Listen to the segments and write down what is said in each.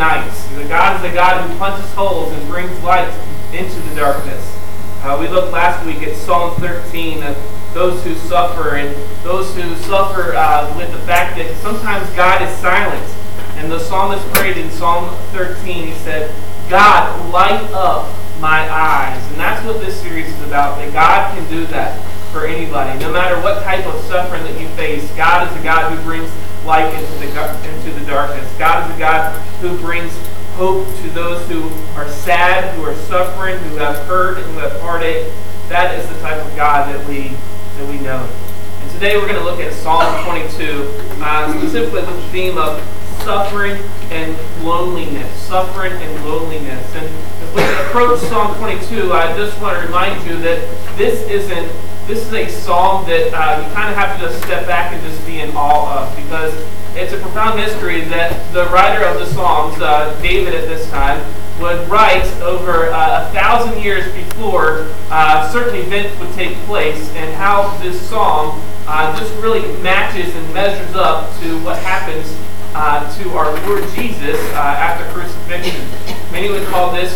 nights. God is the God who punches holes and brings light into the darkness. We looked last week at Psalm 13 of those who suffer, and those who suffer with the fact that sometimes God is silent. And the psalmist prayed in Psalm 13, he said, God, light up my eyes. And that's what this series is about, that God can do that for anybody. No matter what type of suffering that you face, God is a God who brings light into the darkness. God is a God who brings hope to those who are sad, who are suffering, who have hurt, and who have heartache. That is the type of God that we know. And today we're going to look at Psalm 22, specifically with the theme of suffering and loneliness. Suffering and loneliness. And as we approach Psalm 22, I just want to remind you that this is a psalm that you kind of have to just step back and just be in awe of, because it's a profound mystery that the writer of the Psalms, David at this time, would write over 1,000 years before certain events would take place, and how this psalm just really matches and measures up to what happens to our Lord Jesus after crucifixion. Many would call this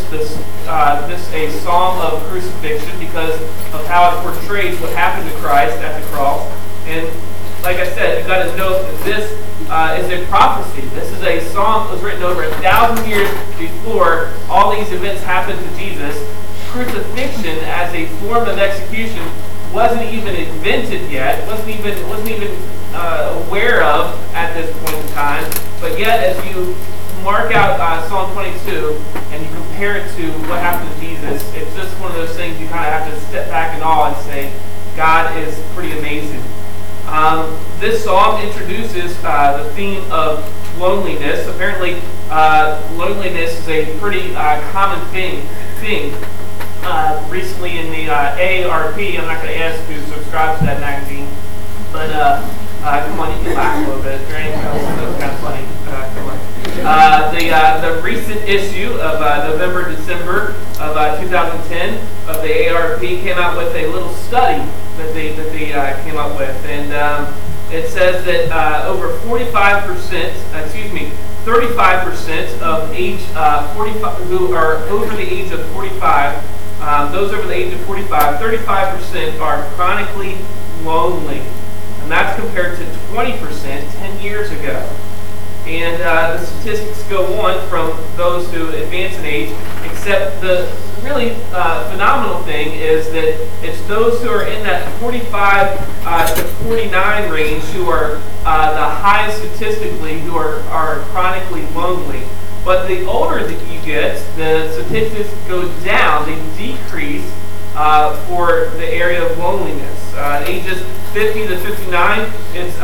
a psalm of crucifixion because of how it portrays what happened to Christ at the cross. And like I said, you've got to know that this is a prophecy. This is a psalm that was written over 1,000 years before all these events happened to Jesus. Crucifixion as a form of execution wasn't even invented yet, wasn't even aware of at this point in time. But yet, as you mark out Psalm 22 and you compare it to what happened to Jesus, it's just one of those things you kind of have to step back in awe and say, God is pretty amazing. This psalm introduces the theme of loneliness. Apparently, loneliness is a pretty common thing. Recently in the AARP, I'm not going to ask who subscribes to that magazine, but come on, you can laugh a little bit. That's kind of funny. Come on. The recent issue of November-December of 2010 of the AARP came out with a little study that they came up with, and it says that over 35% of age 45 who are over the age of 45, those over the age of 45, 35% are chronically lonely, and that's compared to 20% 10 years ago. And the statistics go on from those who advance in age, except the really phenomenal thing is that it's those who are in that 45 to 49 range who are the highest statistically, who are chronically lonely. But the older that you get, the statistics go down, they decrease for the area of loneliness. Ages 50 to 59, it's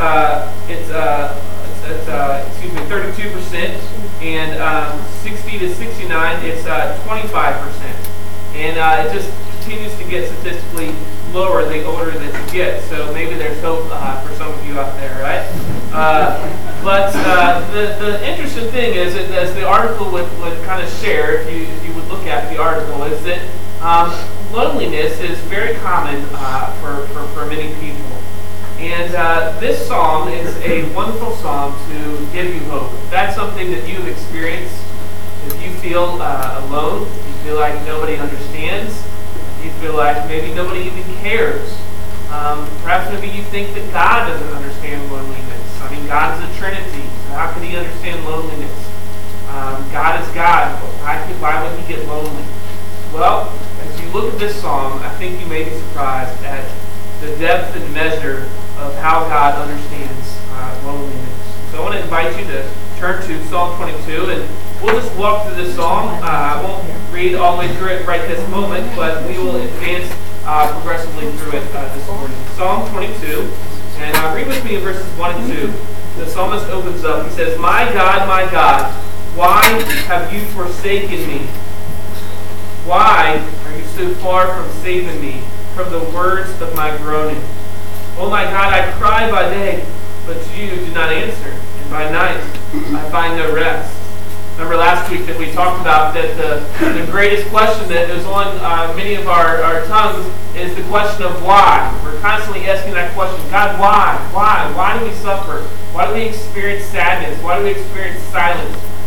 32%, and 60 to 69, it's 25%. And it just continues to get statistically lower the older that you get. So maybe there's hope for some of you out there, right? But the interesting thing is, that as the article would kind of share, if you would look at the article, is that loneliness is very common for many people. And this psalm is a wonderful psalm to give you hope. If that's something that you've experienced, if you feel alone, if you feel like nobody understands, if you feel like maybe nobody even cares, perhaps maybe you think that God doesn't understand loneliness. I mean, God is a Trinity, so how could He understand loneliness? God is God, why would He get lonely? Well, as you look at this psalm, I think you may be surprised at the depth and measure of how God understands loneliness. So I want to invite you to turn to Psalm 22, and we'll just walk through this psalm. I won't read all the way through it right this moment, but we will advance progressively through it this morning. Psalm 22, and read with me in verses 1 and 2. The psalmist opens up. He says, my God, why have you forsaken me? Why are you so far from saving me from the words of my groaning? Oh my God, I cry by day, but you do not answer, and by night I find no rest. Remember last week that we talked about that the greatest question that is on many of our tongues is the question of why. We're constantly asking that question, God, why? Why? Why do we suffer? Why do we experience sadness? Why do we experience silence?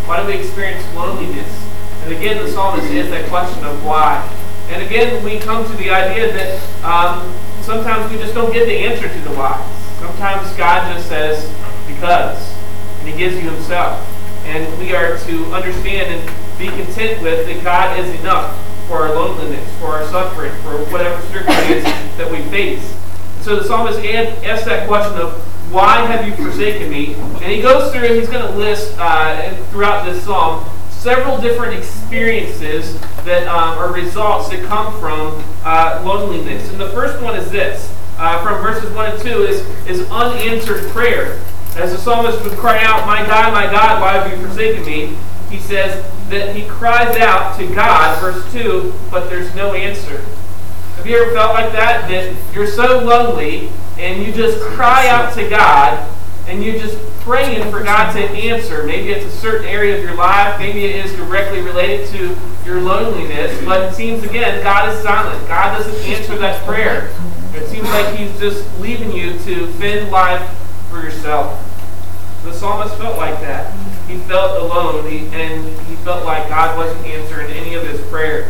Why do we experience loneliness? And again, the psalmist is that question of why. And again, we come to the idea that sometimes we just don't get the answer to the why. Sometimes God just says, because. And He gives you Himself. And we are to understand and be content with that God is enough for our loneliness, for our suffering, for whatever circumstances that we face. So the psalmist asks that question of, why have you forsaken me? And he goes through, he's going to list throughout this psalm several different experiences that are results that come from loneliness. And the first one is this, from verses 1 and 2, is unanswered prayer. As the psalmist would cry out, my God, why have you forsaken me? He says that he cries out to God, verse 2, but there's no answer. Have you ever felt like that? That you're so lonely and you just cry out to God and you're just praying for God to answer. Maybe it's a certain area of your life. Maybe it is directly related to your loneliness. But it seems, again, God is silent. God doesn't answer that prayer. It seems like He's just leaving you to fend life for yourself. The psalmist felt like that. He felt alone, and he felt like God wasn't answering any of his prayers.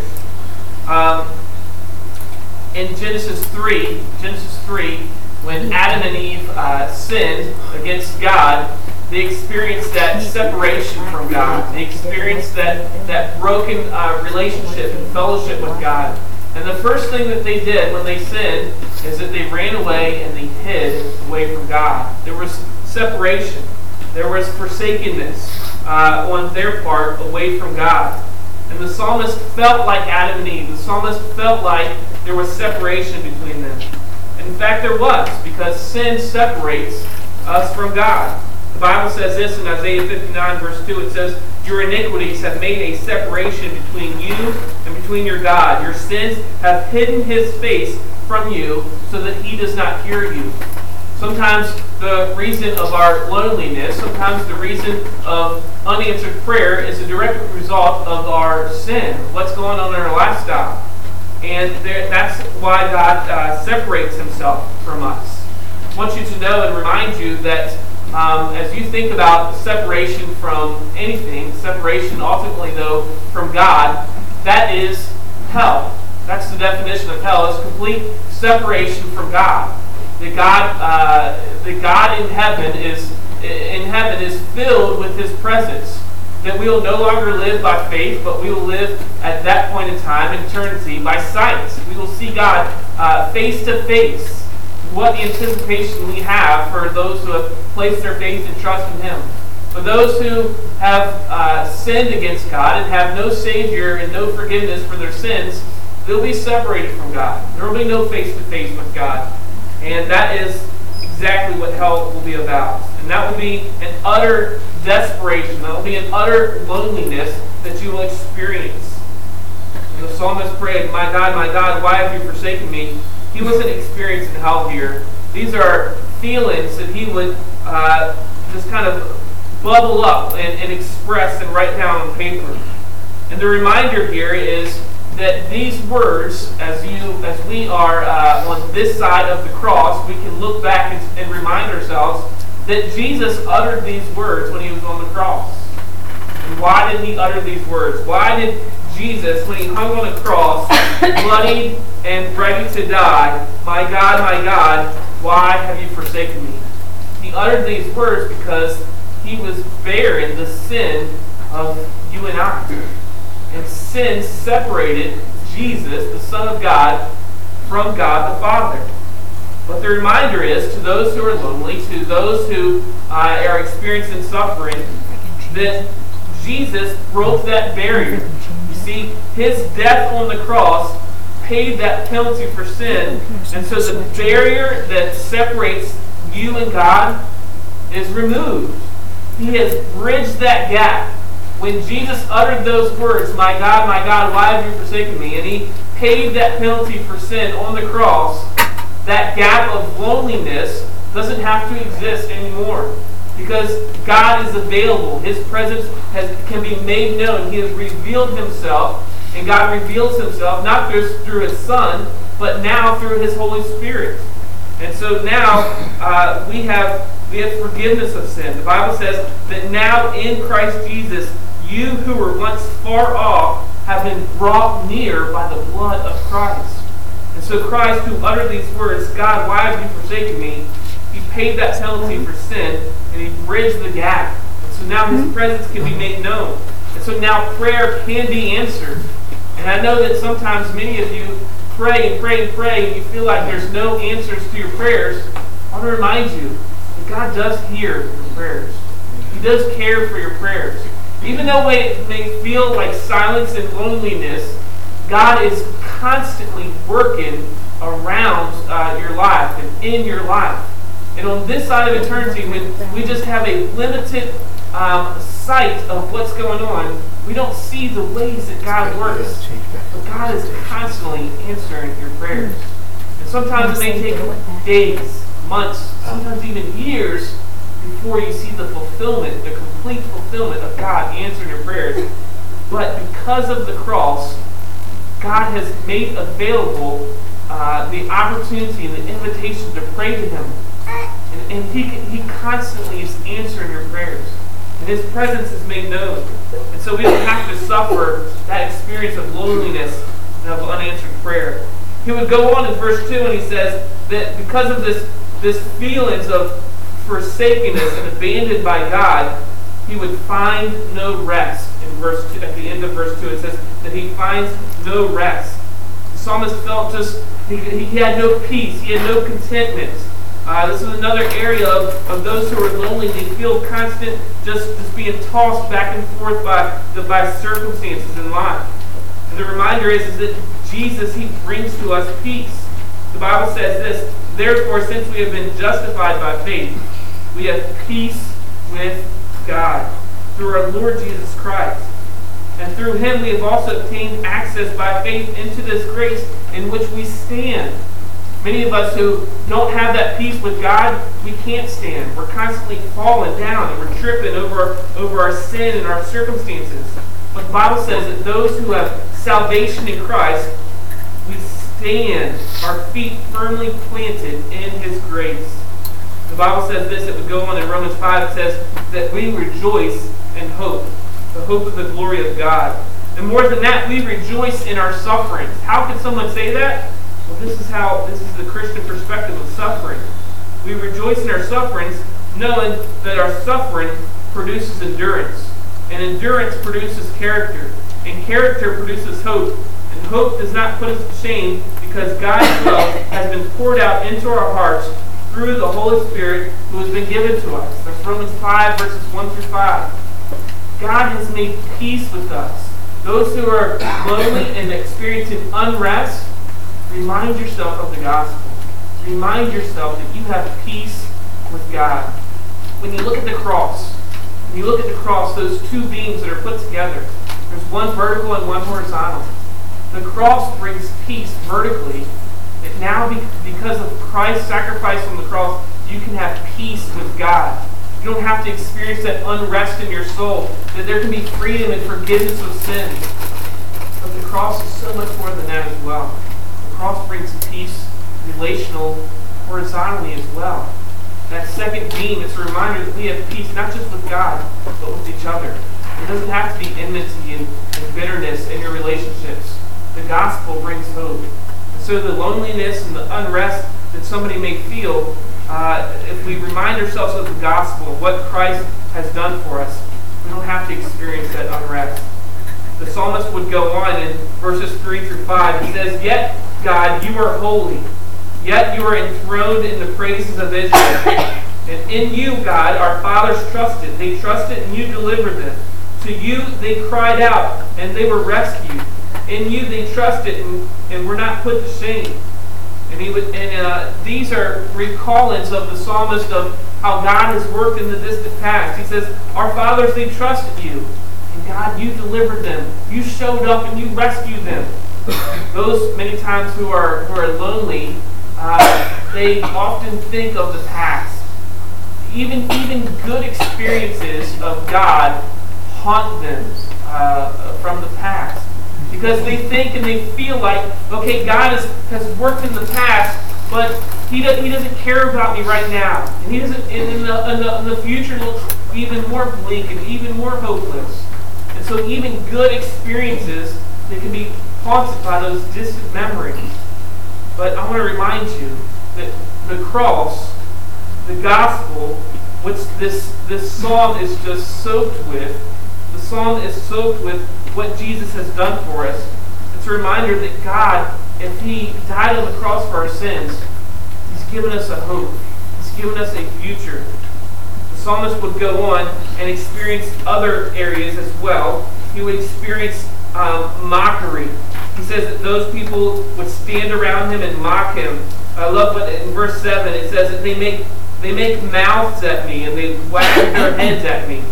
In Genesis 3, when Adam and Eve sinned against God, they experienced that separation from God. They experienced that broken relationship and fellowship with God. And the first thing that they did when they sinned is that they ran away and they hid away from God. There was separation. There was forsakenness on their part away from God. And the psalmist felt like Adam and Eve. The psalmist felt like there was separation between them. And in fact, there was, because sin separates us from God. The Bible says this in Isaiah 59, verse 2. It says, your iniquities have made a separation between you and between your God. Your sins have hidden His face from you so that He does not hear you. Sometimes the reason of our loneliness, sometimes the reason of unanswered prayer is a direct result of our sin, what's going on in our lifestyle. And that's why God separates Himself from us. I want you to know and remind you that as you think about separation from anything, separation ultimately, though, from God, that is hell. That's the definition of hell, is complete separation from God. The God in heaven is filled with His presence. That we will no longer live by faith, but we will live at that point in time, in eternity, by sight. We will see God face to face. What the anticipation we have for those who have placed their faith and trust in Him. For those who have sinned against God and have no Savior and no forgiveness for their sins, they'll be separated from God. There will be no face-to-face with God. And that is exactly what hell will be about. And that will be an utter desperation. That will be an utter loneliness that you will experience. And the psalmist prayed, my God, why have you forsaken me? He wasn't experiencing hell here. These are feelings that he would just kind of bubble up and express and write down on paper. And the reminder here is that these words, as we are on this side of the cross, we can look back and remind ourselves that Jesus uttered these words when He was on the cross. And why did He utter these words? Why did Jesus, when He hung on the cross, bloodied and ready to die, my God, why have you forsaken me? He uttered these words because He was bearing the sin of you and I. And sin separated Jesus, the Son of God, from God the Father. But the reminder is, to those who are lonely, to those who are experiencing suffering, that Jesus broke that barrier. You see, His death on the cross paid that penalty for sin. And so the barrier that separates you and God is removed. He has bridged that gap. When Jesus uttered those words, my God, why have you forsaken me? And He paid that penalty for sin on the cross. That gap of loneliness doesn't have to exist anymore. Because God is available. His presence can be made known. He has revealed Himself. And God reveals Himself not just through His Son, but now through His Holy Spirit. And so now we have forgiveness of sin. The Bible says that now in Christ Jesus, You who were once far off have been brought near by the blood of Christ. And so Christ, who uttered these words, God, why have you forsaken me? He paid that penalty for sin, and he bridged the gap. And so now his presence can be made known. And so now prayer can be answered. And I know that sometimes many of you pray and pray and pray, and you feel like there's no answers to your prayers. I want to remind you that God does hear your prayers. He does care for your prayers. Even though it may feel like silence and loneliness, God is constantly working around your life and in your life. And on this side of eternity, when we just have a limited sight of what's going on, we don't see the ways that God works. But God is constantly answering your prayers. And sometimes it may take days, months, sometimes even years before you see the fulfillment, the complete fulfillment of God answering your prayers. But because of the cross, God has made available the opportunity and the invitation to pray to Him. And He constantly is answering your prayers. And His presence is made known. And so we don't have to suffer that experience of loneliness and of unanswered prayer. He would go on in verse 2 and he says that because of this feelings of forsakenness and abandoned by God, he would find no rest. In verse 2, at the end of verse 2, it says that he finds no rest. The psalmist felt he had no peace, he had no contentment. This is another area of those who are lonely. They feel constant, just being tossed back and forth by circumstances in life. And the reminder is that Jesus, He brings to us peace. The Bible says this, therefore, since we have been justified by faith, we have peace with God through our Lord Jesus Christ. And through Him we have also obtained access by faith into this grace in which we stand. Many of us who don't have that peace with God, we can't stand. We're constantly falling down and we're tripping over our sin and our circumstances. But the Bible says that those who have salvation in Christ, we stand, our feet firmly planted in His grace. The Bible says this, it would go on in Romans 5, it says that we rejoice in hope, the hope of the glory of God. And more than that, we rejoice in our sufferings. How can someone say that? Well, this is the Christian perspective of suffering. We rejoice in our sufferings, knowing that our suffering produces endurance. And endurance produces character. And character produces hope. And hope does not put us to shame because God's love has been poured out into our hearts through the Holy Spirit who has been given to us. That's Romans 5, verses 1 through 5. God has made peace with us. Those who are lonely and experiencing unrest, remind yourself of the gospel. Remind yourself that you have peace with God. When you look at the cross, those two beams that are put together, there's one vertical and one horizontal. The cross brings peace vertically. That now, because of Christ's sacrifice on the cross, you can have peace with God. You don't have to experience that unrest in your soul. That there can be freedom and forgiveness of sins. But the cross is so much more than that as well. The cross brings peace, relational, horizontally as well. That second beam, it's a reminder that we have peace not just with God, but with each other. It doesn't have to be enmity and bitterness in your relationships. The gospel brings hope. And so the loneliness and the unrest that somebody may feel, if we remind ourselves of the gospel, of what Christ has done for us, we don't have to experience that unrest. The psalmist would go on in verses 3 through 5. He says, yet, God, you are holy. Yet you are enthroned in the praises of Israel. And in you, God, our fathers trusted. They trusted and you delivered them. To you they cried out and they were rescued. In you they trusted and were not put to shame. And these are recallings of the psalmist of how God has worked in the distant past. He says, our fathers, they trusted you. And God, you delivered them. You showed up and you rescued them. Those many times who are lonely, they often think of the past. Even good experiences of God haunt them from the past. Because they think and they feel like, okay, God has worked in the past, but He doesn't care about me right now. And He doesn't. And in the future looks even more bleak and even more hopeless. And so even good experiences, they can be haunted by those distant memories. But I want to remind you that the cross, the gospel, which this psalm is just soaked with, the psalm is soaked with what Jesus has done for us. It's a reminder that God, if He died on the cross for our sins, He's given us a hope. He's given us a future. The psalmist would go on and experience other areas as well. He would experience mockery. He says that those people would stand around him and mock him. I love what in verse 7 it says that they make mouths at me and they wag their heads at me.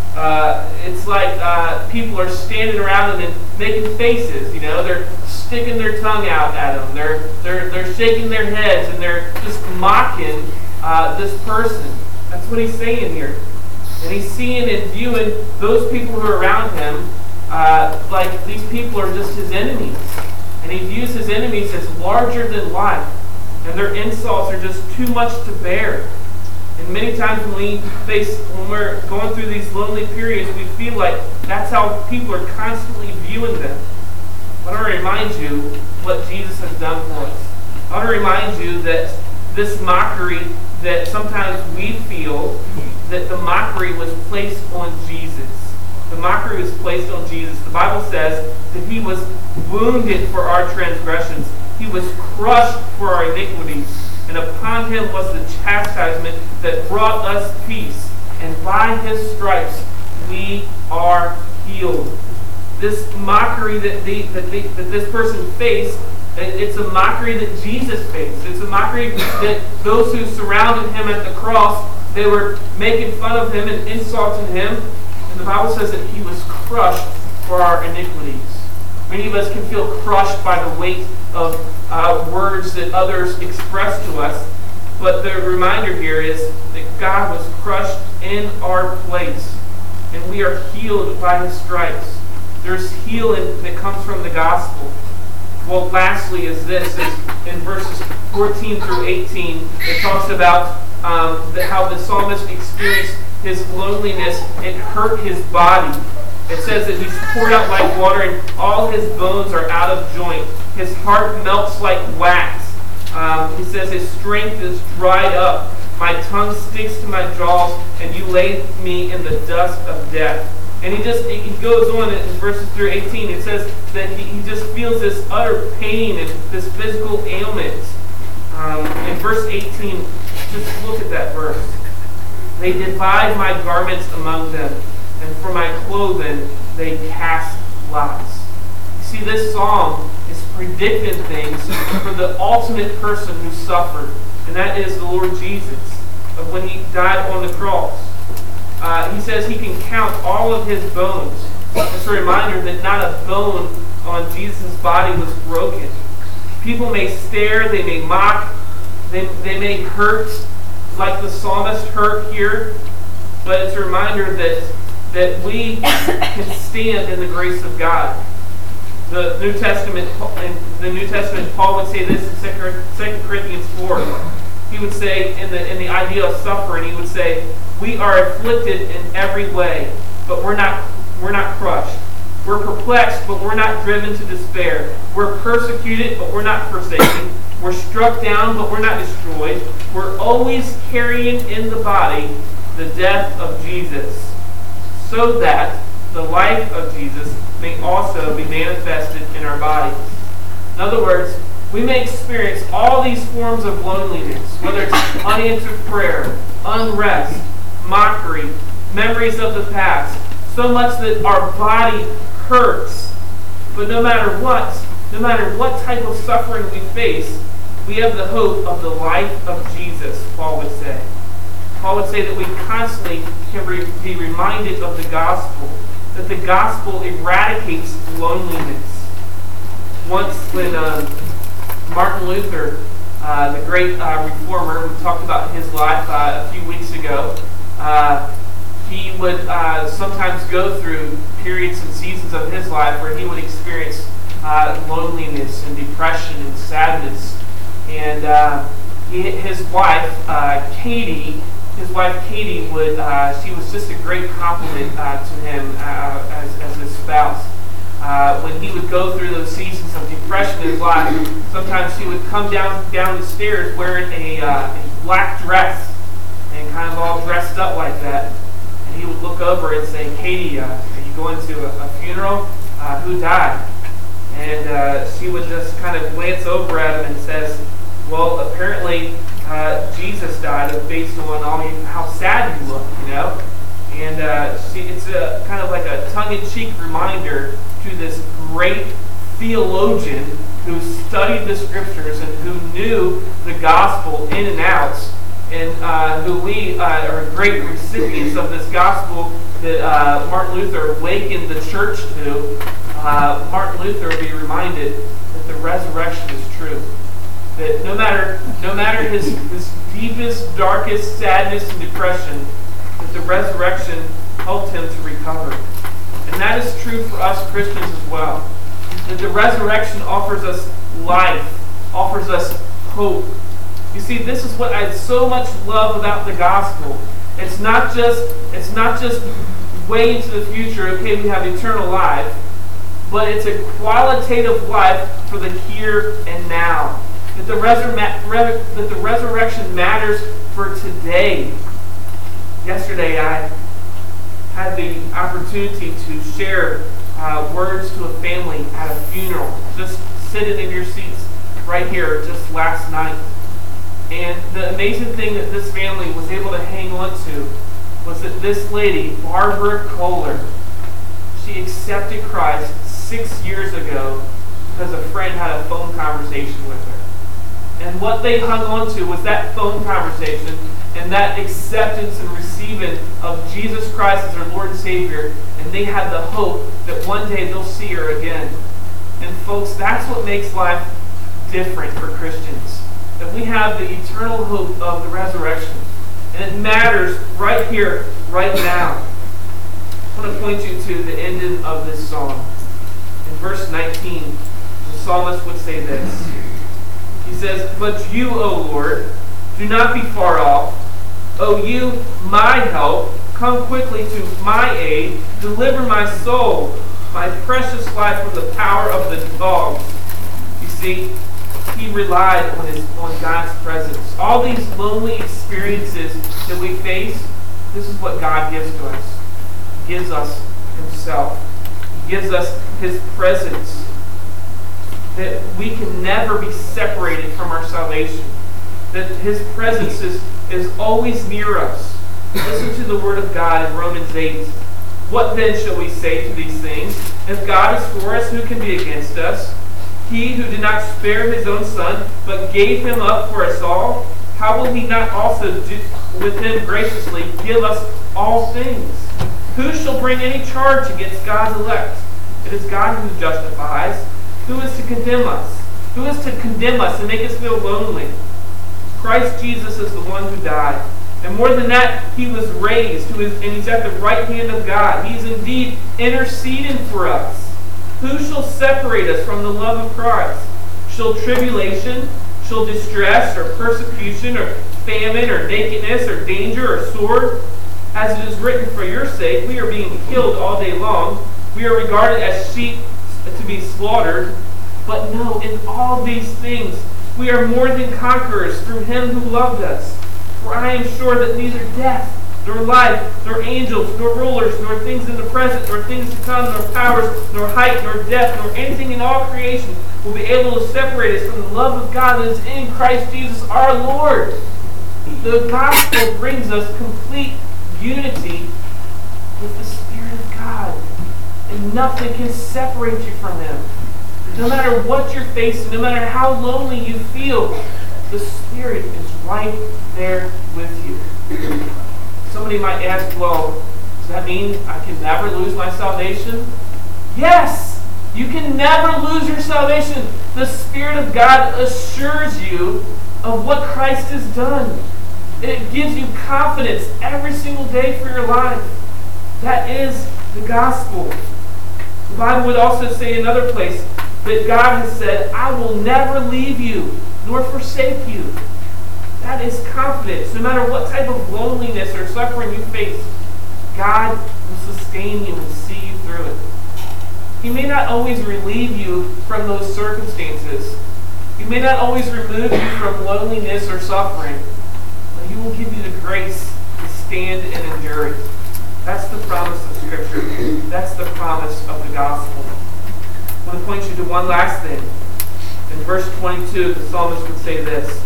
It's like people are standing around them and making faces. You know, they're sticking their tongue out at them. They're shaking their heads and they're just mocking this person. That's what he's saying here. And he's seeing and viewing those people who are around him like these people are just his enemies. And he views his enemies as larger than life. And their insults are just too much to bear. And many times when we're going through these lonely periods, we feel like that's how people are constantly viewing them. I want to remind you what Jesus has done for us. I want to remind you that this mockery that sometimes we feel, that the mockery was placed on Jesus. The mockery was placed on Jesus. The Bible says that He was wounded for our transgressions. He was crushed for our iniquities. And upon Him was the chastisement that brought us peace. And by His stripes we are healed. This mockery that this person faced, it's a mockery that Jesus faced. It's a mockery that those who surrounded Him at the cross, they were making fun of Him and insulting Him. And the Bible says that He was crushed for our iniquities. Many of us can feel crushed by the weight of words that others express to us. But the reminder here is that God was crushed in our place. And we are healed by His stripes. There's healing that comes from the gospel. Well, lastly is this. In verses 14 through 18, it talks about how the psalmist experienced his loneliness. It hurt his body. It says that he's poured out like water and all his bones are out of joint. His heart melts like wax. He says his strength is dried up. My tongue sticks to my jaws, and you lay me in the dust of death. And he goes on in verses through 18. It says that he just feels this utter pain and this physical ailment. In verse 18, just look at that verse. They divide my garments among them, and for my clothing they cast lots. You see, this psalm is predicting things for the ultimate person who suffered, and that is the Lord Jesus, of when He died on the cross. He says He can count all of His bones. It's a reminder that not a bone on Jesus' body was broken. People may stare, they may mock, they may hurt, like the psalmist hurt here, but it's a reminder that we can stand in the grace of God. In the New Testament, Paul would say this in 2 Corinthians 4. He would say, in the idea of suffering, he would say, we are afflicted in every way, but we're not crushed. We're perplexed, but we're not driven to despair. We're persecuted, but we're not forsaken. We're struck down, but we're not destroyed. We're always carrying in the body the death of Jesus, so that the life of Jesus may also be manifested in our bodies. In other words, we may experience all these forms of loneliness, whether it's unanswered prayer, unrest, mockery, memories of the past, so much that our body hurts. But no matter what type of suffering we face, we have the hope of the life of Jesus, Paul would say. Paul would say that we constantly can be reminded of the gospel, that the gospel eradicates loneliness. Once when Martin Luther, the great reformer, we talked about his life a few weeks ago, he would sometimes go through periods and seasons of his life where he would experience loneliness and depression and sadness. And his wife, Katie, his wife Katie she was just a great compliment to him as his spouse. When he would go through those seasons of depression in his life, sometimes he would come down the stairs wearing a black dress and kind of all dressed up like that. And he would look over and say, "Katie, are you going to a funeral? Who died?" And she would just kind of glance over at him and says, "Well, apparently Jesus died based on how sad you look, you know." And it's kind of like a tongue-in-cheek reminder to this great theologian who studied the scriptures and who knew the gospel in and out, and who we are great recipients of this gospel that Martin Luther awakened the church to. Martin Luther will be reminded that the resurrection is true. That no matter his deepest, darkest sadness and depression, that the resurrection helped him to recover. And that is true for us Christians as well. That the resurrection offers us life, offers us hope. You see, this is what I so much love about the gospel. It's not just way into the future, okay, we have eternal life, but it's a qualitative life for the here and now. That the resurrection matters for today. Yesterday I had the opportunity to share words to a family at a funeral, just sitting in your seats right here just last night. And the amazing thing that this family was able to hang on to was that this lady, Barbara Kohler, she accepted Christ 6 years ago because a friend had a phone conversation with her. And what they hung on to was that phone conversation and that acceptance and receiving of Jesus Christ as their Lord and Savior. And they had the hope that one day they'll see her again. And folks, that's what makes life different for Christians. That we have the eternal hope of the resurrection. And it matters right here, right now. I want to point you to the ending of this song. In verse 19, the psalmist would say this. He says, "But you, O Lord, do not be far off. O you, my help, come quickly to my aid. Deliver my soul, my precious life from the power of the dogs." You see, he relied on God's presence. All these lonely experiences that we face, this is what God gives to us. He gives us himself. He gives us his presence. That we can never be separated from our salvation. That his presence is always near us. Listen to the word of God in Romans 8. "What then shall we say to these things? If God is for us, who can be against us? He who did not spare his own son, but gave him up for us all, how will he not also with him graciously give us all things? Who shall bring any charge against God's elect? It is God who justifies. Who is to condemn us? Who is to condemn us and make us feel lonely? Christ Jesus is the one who died. And more than that, he was raised, and he's at the right hand of God. He's indeed interceding for us. Who shall separate us from the love of Christ? Shall tribulation, shall distress, or persecution, or famine, or nakedness, or danger, or sword? As it is written, for your sake, we are being killed all day long. We are regarded as sheep to be slaughtered. But no, in all these things, we are more than conquerors through him who loved us. For I am sure that neither death, nor life, nor angels, nor rulers, nor things in the present, nor things to come, nor powers, nor height, nor depth, nor anything in all creation will be able to separate us from the love of God that is in Christ Jesus our Lord. The gospel brings us complete unity with the Spirit of God. And nothing can separate you from him. No matter what you're facing, no matter how lonely you feel, the Spirit is right there with you. Somebody might ask, well, does that mean I can never lose my salvation? Yes! You can never lose your salvation. The Spirit of God assures you of what Christ has done. It gives you confidence every single day for your life. That is the gospel. The Bible would also say in another place that God has said, I will never leave you nor forsake you. that is confidence. No matter what type of loneliness or suffering you face, God will sustain you and see you through it. He may not always relieve you from those circumstances. He may not always remove you from loneliness or suffering, but He will give you the grace to stand and endure it. That's the promise of Scripture. That's the promise of the gospel. I want to point you to one last thing. In verse 22, the psalmist would say this.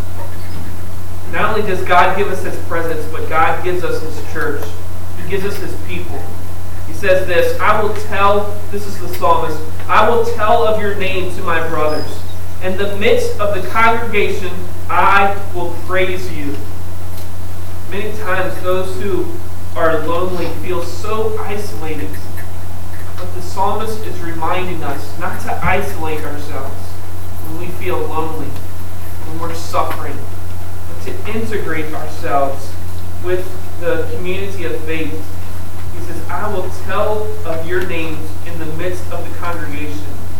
Not only does God give us His presence, but God gives us His church. He gives us His people. He says this, this is the psalmist, I will tell of your name to my brothers. In the midst of the congregation, I will praise you. Many times those who are lonely feel so isolated. But the psalmist is reminding us not to isolate ourselves when we feel lonely, when we're suffering, but to integrate ourselves with the community of faith. He says, I will tell of your names in the midst of the congregation.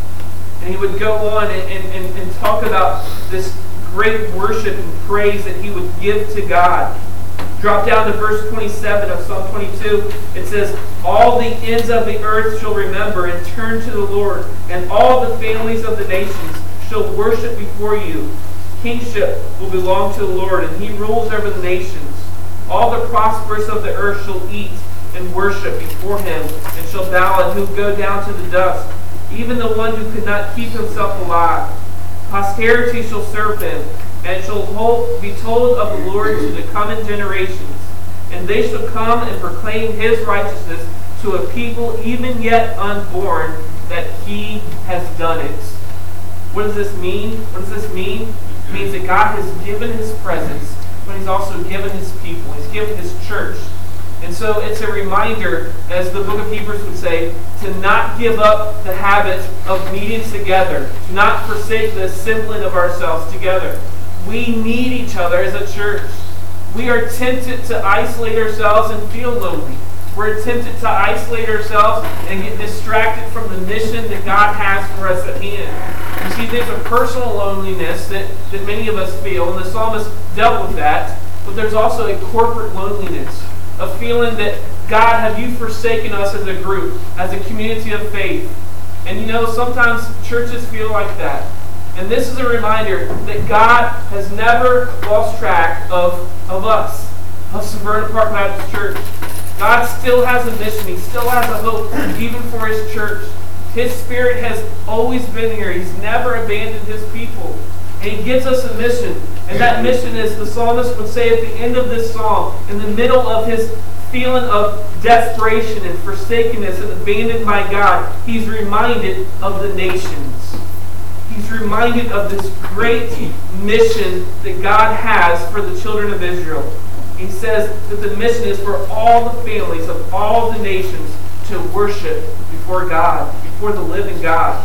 And he would go on and talk about this great worship and praise that he would give to God. Drop down to verse 27 of Psalm 22. It says, all the ends of the earth shall remember and turn to the Lord, and all the families of the nations shall worship before you. Kingship will belong to the Lord, and He rules over the nations. All the prosperous of the earth shall eat and worship before Him, and shall bow and who go down to the dust, even the one who could not keep himself alive. Posterity shall serve Him, and shall be told of the Lord to the coming generations. And they shall come and proclaim His righteousness to a people even yet unborn, that He has done it. What does this mean? What does this mean? It means that God has given His presence, but He's also given His people. He's given His church. And so it's a reminder, as the book of Hebrews would say, to not give up the habit of meeting together, to not forsake the assembling of ourselves together. We need each other as a church. We are tempted to isolate ourselves and feel lonely. We're tempted to isolate ourselves and get distracted from the mission that God has for us at hand. You see, there's a personal loneliness that many of us feel, and the psalmist dealt with that, but there's also a corporate loneliness, a feeling that, God, have you forsaken us as a group, as a community of faith? And you know, sometimes churches feel like that. And this is a reminder that God has never lost track of us, of Severna Park Baptist Church. God still has a mission. He still has a hope, even for His church. His Spirit has always been here. He's never abandoned His people. And He gives us a mission. And that mission is, the psalmist would say at the end of this psalm, in the middle of his feeling of desperation and forsakenness and abandoned by God, he's reminded of the nations. He's reminded of this great mission that God has for the children of Israel. He says that the mission is for all the families of all the nations to worship before God, before the living God.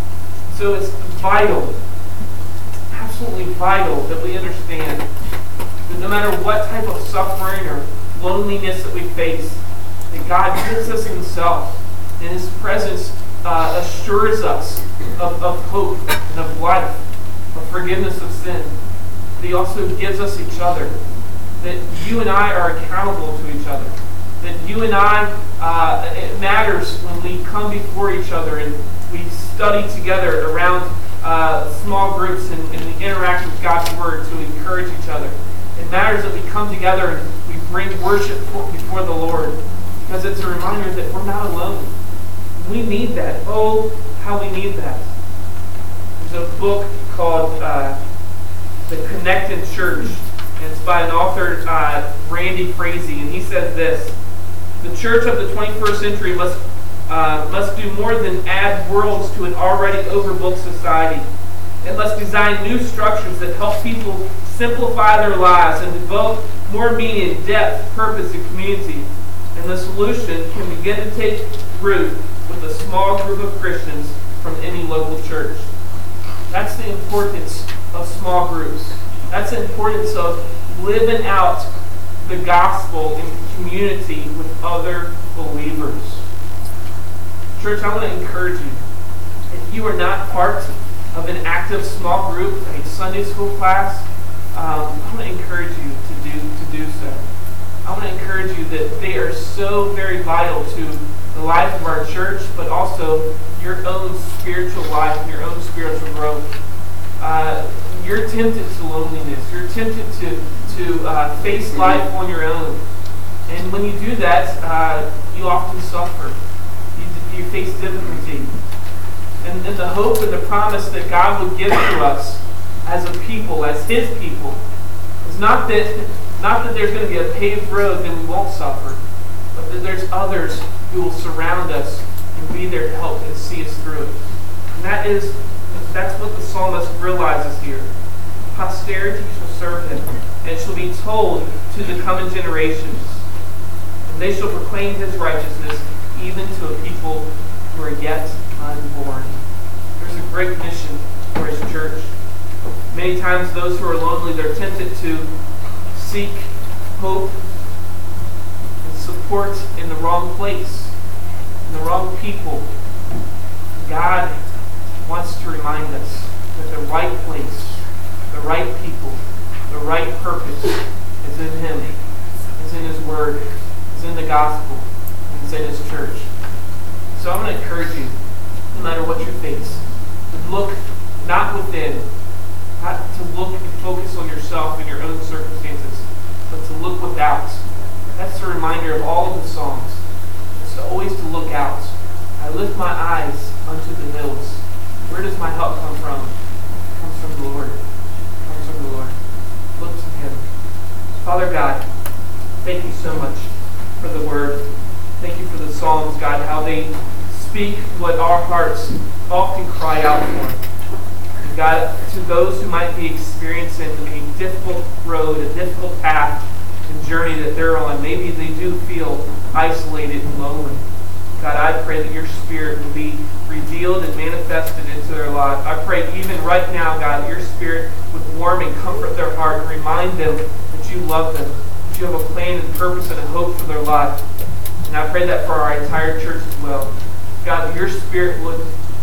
So it's vital, absolutely vital that we understand that no matter what type of suffering or loneliness that we face, that God gives us Himself, and His presence assures us of hope and of life, of forgiveness of sin. But He also gives us each other, that you and I are accountable to each other, that you and I, it matters when we come before each other and we study together around small groups and we interact with God's Word to encourage each other. It matters that we come together and we bring worship before the Lord, because it's a reminder that we're not alone. We need that. Oh, how we need that. There's a book called The Connected Church, and it's by an author, Randy Frazee, and he says this: the church of the 21st century must do more than add worlds to an already overbooked society. It must design new structures that help people simplify their lives and develop more meaning, depth, purpose, and community. And the solution can begin to take root with a small group of Christians from any local church. That's the importance of small groups. That's the importance of living out the gospel in community with other believers. Church, I want to encourage you. If you are not part of an active small group, a Sunday school class, I want to encourage you to do so. I want to encourage you that they are so very vital to the life of our church, but also your own spiritual life and your own spiritual growth. You're tempted to loneliness. You're tempted to face life on your own. And when you do that, you often suffer. You face difficulty. And the hope and the promise that God would give to us as a people, as His people, is not that there's going to be a paved road and we won't suffer, but that there's others who will surround us and be there to help and see us through it. And that's what the psalmist realizes here. Posterity shall serve him, and it shall be told to the coming generations. And they shall proclaim his righteousness even to a people who are yet unborn. There's a great mission for His church. Many times those who are lonely, they're tempted to seek hope and support in the wrong place, in the wrong people. God wants to remind us that the right place, the right people, the right purpose is in Him, is in His Word, is in the gospel, and is in His church. So I'm going to encourage you, no matter what you face, to look not within, not to look and focus on yourself and your own circumstances, but to look without. That's the reminder of all of the Psalms. It's always to look out. I lift my eyes unto the hills. Where does my help come from? It comes from the Lord. It comes from the Lord. Look to Him. Father God, thank you so much for the Word. Thank you for the Psalms, God, how they speak what our hearts often cry out for. And God, to those who might be experiencing a difficult road, a difficult path and journey that they're on, maybe they do feel isolated and lonely. God, I pray that your Spirit will be revealed and manifested into their life. I pray even right now, God, that your Spirit would warm and comfort their heart and remind them that you love them, that you have a plan and purpose and a hope for their life. And I pray that for our entire church as well. God, that your Spirit would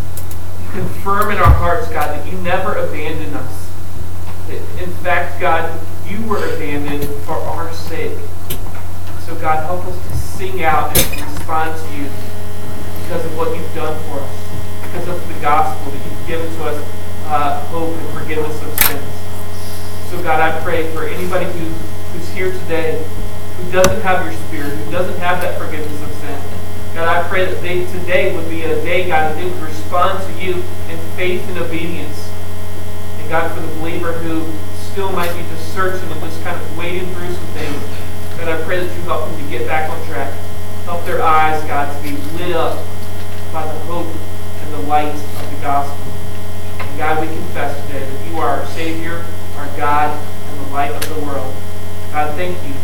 confirm in our hearts, God, that you never abandon us. That in fact, God, you were abandoned for our sake. So God, help us to sing out and respond to you because of what you've done for us, because of the gospel that you've given to us, hope and forgiveness of sins. So God, I pray for anybody who's here today who doesn't have your Spirit, who doesn't have that forgiveness of sin. God, I pray that today would be a day, God, that they would respond to you in faith and obedience. And God, for the believer who still might be just searching and just kind of wading through some things, God, I pray that you help them to get back on track. Help their eyes, God, to be lit up by the hope and the light of the gospel. And God, we confess today that you are our Savior, our God, and the light of the world. God, thank you